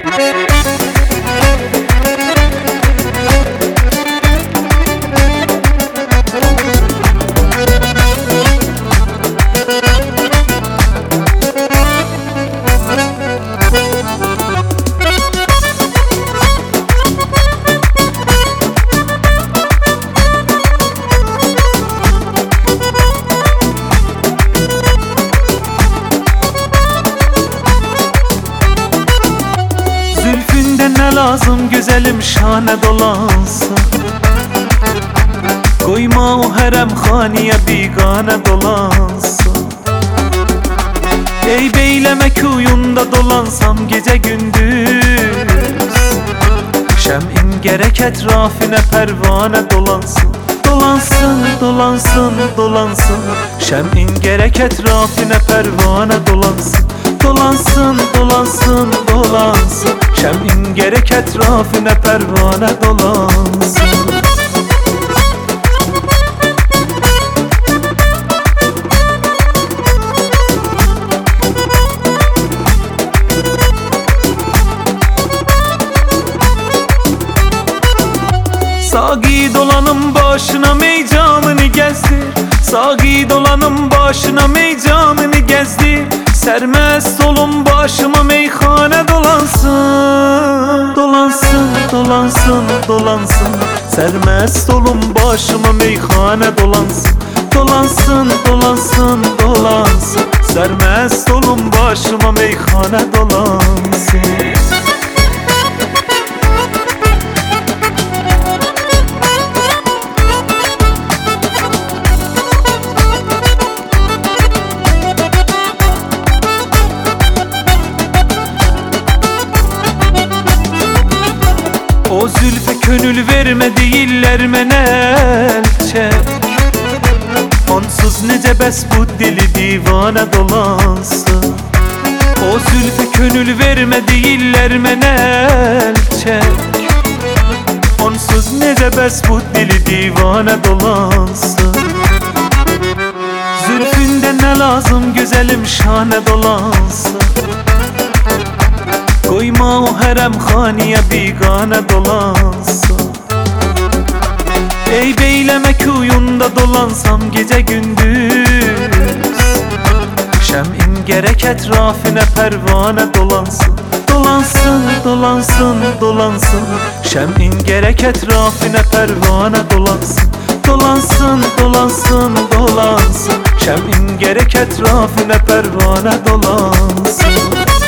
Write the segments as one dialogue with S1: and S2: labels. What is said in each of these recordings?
S1: Zülfünde ne lazım güzelim şane dolansın. Koyma o harem haniye bigane dolansın. Ey beyleme kuyunda dolansam gece gündüz. Şem'in gerek etrafine pervane dolansın. Dolansın, dolansın, dolansın. Şem'in gerek etrafine pervane dolansın. Dolansın, dolansın, dolansın. Şem'in gerek etrafine pervane dolansın. Sağ dolanın başına meycanını gezdir. Sağ dolanın başına meycanını gezdir. Sermest olun başıma meyhane dolansın. Dolansın, dolansın, dolansın. Sermest olun başıma meyhane dolansın. Dolansın, dolansın, dolansın. Sermest olun başıma meyhane dolansın. O zülfe könül verme değiller menel çek. Onsuz nece bes bu dili divane dolansın. O zülfe könül verme değiller menel çek. Onsuz nece bes bu dili divane dolansın. Zülfünde ne lazım güzelim şane dolansın. Koyma o harem haniye bigane dolansın. Ey beyleme kuyunda dolansam gece gündüz. Şem'in gerek etrafine pervane dolansın. Dolansın, dolansın, dolansın. Şem'in gerek etrafine pervane dolansın. Dolansın, dolansın, dolansın. Şem'in gerek etrafine pervane dolansın.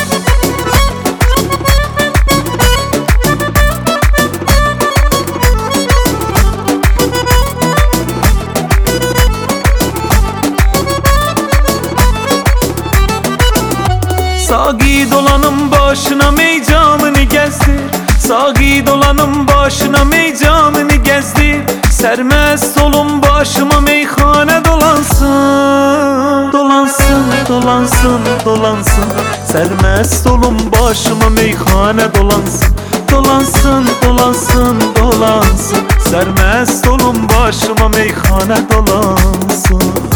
S1: Sağ dolanın başına meycanını gezdir. Sağ dolanın başına meycanını gezdir. Sermest olun başıma meyhane dolansın. Dolansın, dolansın, dolansın. Sermest olun başıma meyhane dolansın. Dolansın, dolansın, dolansın. Sermest olun başıma meyhane dolansın.